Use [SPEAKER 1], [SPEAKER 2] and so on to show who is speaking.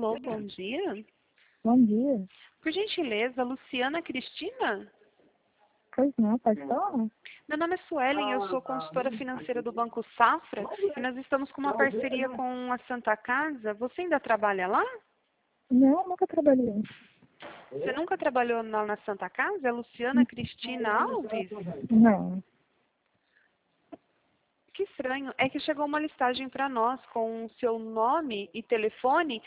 [SPEAKER 1] Alô, bom dia.
[SPEAKER 2] Bom dia.
[SPEAKER 1] Por gentileza, Luciana Cristina?
[SPEAKER 2] Pois não, pode falar?
[SPEAKER 1] Meu nome é Suelen, eu sou consultora financeira do Banco Safra e nós estamos com uma parceria com a Santa Casa. Você ainda trabalha lá?
[SPEAKER 2] Não, nunca trabalhei.
[SPEAKER 1] Você nunca trabalhou lá na Santa Casa? É Luciana Cristina Alves?
[SPEAKER 2] Não.
[SPEAKER 1] Que estranho. É que chegou uma listagem para nós com o seu nome e telefone,